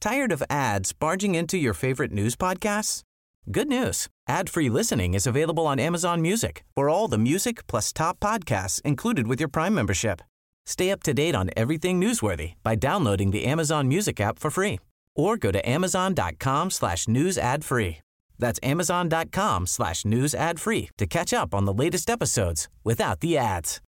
Tired of ads barging into your favorite news podcasts? Good news. Ad-free listening is available on Amazon Music for all the music plus top podcasts included with your Prime membership. Stay up to date on everything newsworthy by downloading the Amazon Music app for free or go to amazon.com/news ad free. That's amazon.com/news ad free to catch up on the latest episodes without the ads.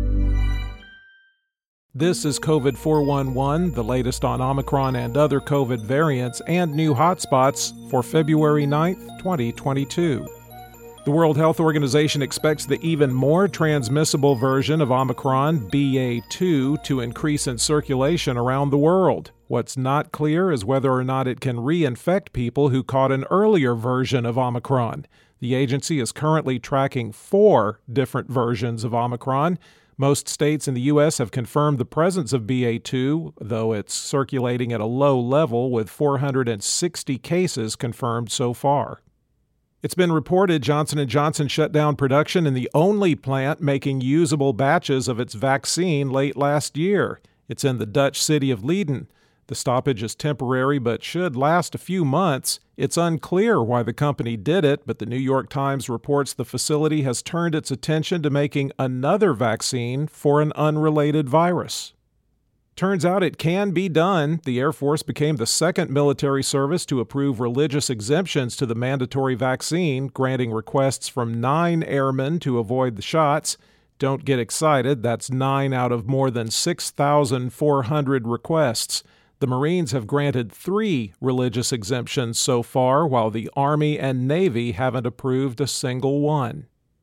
This is COVID 411, the latest on Omicron and other COVID variants and new hotspots for February 9th, 2022. The World Health Organization expects the even more transmissible version of Omicron, BA.2, to increase in circulation around the world. What's not clear is whether or not it can reinfect people who caught an earlier version of Omicron. The agency is currently tracking 4 different versions of Omicron. Most states in the U.S. have confirmed the presence of BA.2, though it's circulating at a low level with 460 cases confirmed so far. It's been reported Johnson & Johnson shut down production in the only plant making usable batches of its vaccine late last year. It's in the Dutch city of Leiden. The stoppage is temporary but should last a few months. It's unclear why the company did it, but the New York Times reports the facility has turned its attention to making another vaccine for an unrelated virus. Turns out it can be done. The Air Force became the second military service to approve religious exemptions to the mandatory vaccine, granting requests from 9 airmen to avoid the shots. Don't get excited, that's 9 out of more than 6,400 requests. The Marines have granted 3 religious exemptions so far, while the Army and Navy haven't approved a single one.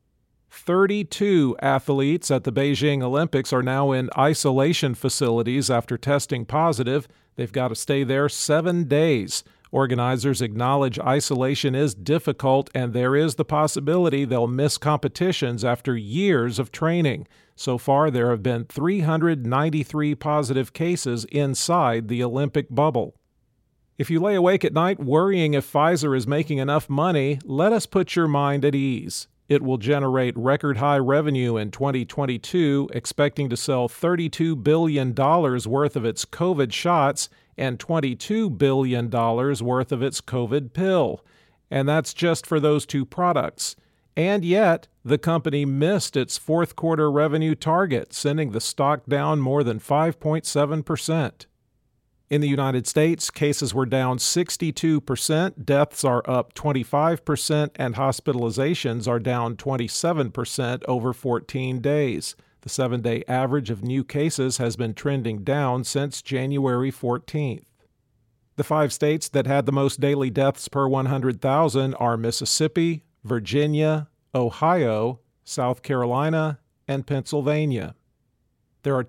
32 athletes at the Beijing Olympics are now in isolation facilities after testing positive. They've got to stay there 7 days. Organizers acknowledge isolation is difficult, and there is the possibility they'll miss competitions after years of training. So far, there have been 393 positive cases inside the Olympic bubble. If you lay awake at night worrying if Pfizer is making enough money, let us put your mind at ease. It will generate record-high revenue in 2022, expecting to sell $32 billion worth of its COVID shots and $22 billion worth of its COVID pill. And that's just for those 2 products. And yet, the company missed its fourth quarter revenue target, sending the stock down more than 5.7%. In the United States, cases were down 62%, deaths are up 25%, and hospitalizations are down 27% over 14 days. The 7-day average of new cases has been trending down since January 14th. The 5 states that had the most daily deaths per 100,000 are Mississippi, Virginia, Ohio, South Carolina, and Pennsylvania. There are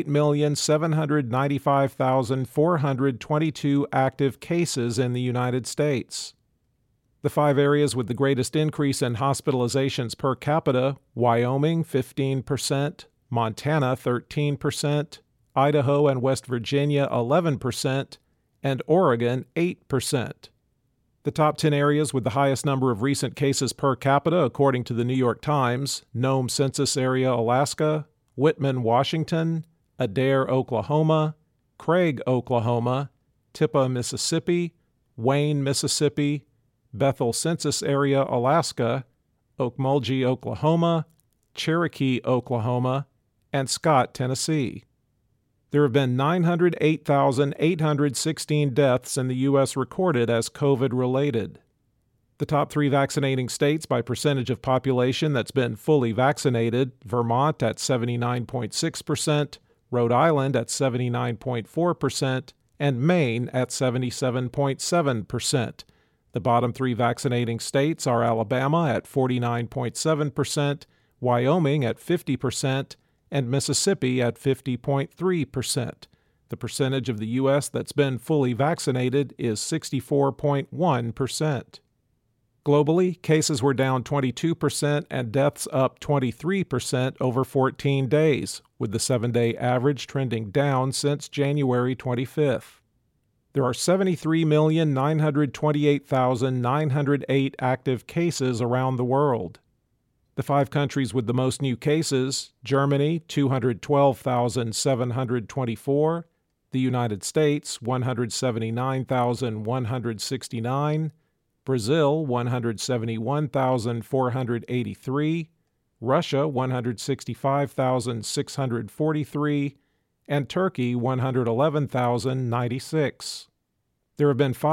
28,795,422 active cases in the United States. The 5 areas with the greatest increase in hospitalizations per capita: Wyoming 15%, Montana 13%, Idaho and West Virginia 11%, and Oregon 8%. The top 10 areas with the highest number of recent cases per capita, according to the New York Times: Nome Census Area, Alaska; Whitman, Washington; Adair, Oklahoma; Craig, Oklahoma; Tippah, Mississippi; Wayne, Mississippi; Bethel Census Area, Alaska; Okmulgee, Oklahoma; Cherokee, Oklahoma; and Scott, Tennessee. There have been 908,816 deaths in the U.S. recorded as COVID-related. The top 3 vaccinating states by percentage of population that's been fully vaccinated: Vermont at 79.6%, Rhode Island at 79.4%, and Maine at 77.7%. The bottom 3 vaccinating states are Alabama at 49.7%, Wyoming at 50%, and Mississippi at 50.3%. The percentage of the U.S. that's been fully vaccinated is 64.1%. Globally, cases were down 22% and deaths up 23% over 14 days, with the 7-day average trending down since January 25th. There are 73,928,908 active cases around the world. The 5 countries with the most new cases: Germany, 212,724, The United States, 179,169. Brazil, 171,483. Russia, 165,643. And Turkey, 111,096. There have been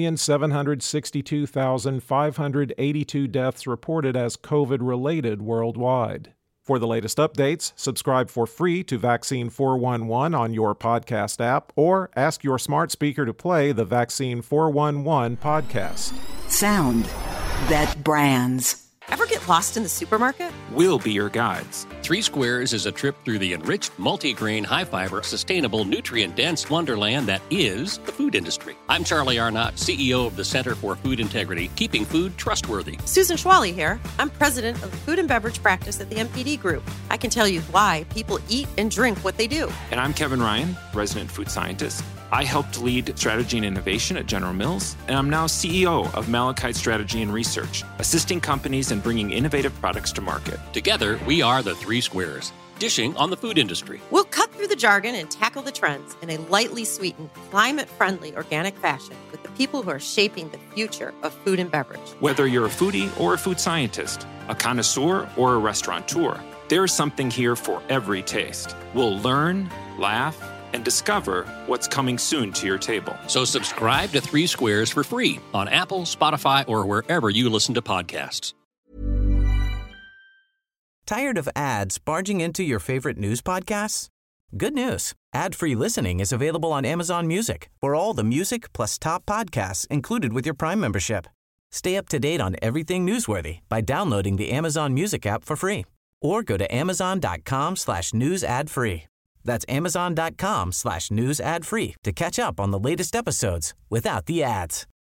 5,762,582 deaths reported as COVID-related worldwide. For the latest updates, subscribe for free to Vaccine 411 on your podcast app or ask your smart speaker to play the Vaccine 411 podcast. Sound that brands. Ever get lost in the supermarket? We'll be your guides. 3 Squares is a trip through the enriched, multi-grain, high-fiber, sustainable, nutrient-dense wonderland that is the food industry. I'm Charlie Arnott, CEO of the Center for Food Integrity, keeping food trustworthy. Susan Schwally here. I'm president of the food and beverage practice at the MPD Group. I can tell you why people eat and drink what they do. And I'm Kevin Ryan, resident food scientist. I helped lead strategy and innovation at General Mills, and I'm now CEO of Malachite Strategy and Research, assisting companies in bringing innovative products to market. Together, we are the 3 Squares, dishing on the food industry. We'll cut through the jargon and tackle the trends in a lightly sweetened, climate-friendly, organic fashion with the people who are shaping the future of food and beverage. Whether you're a foodie or a food scientist, a connoisseur or a restaurateur, there's something here for every taste. We'll learn, laugh, and discover what's coming soon to your table. So subscribe to 3 Squares for free on Apple, Spotify, or wherever you listen to podcasts. Tired of ads barging into your favorite news podcasts? Good news. Ad-free listening is available on Amazon Music for all the music plus top podcasts included with your Prime membership. Stay up to date on everything newsworthy by downloading the Amazon Music app for free or go to amazon.com/news ad free. That's amazon.com/news ad free to catch up on the latest episodes without the ads.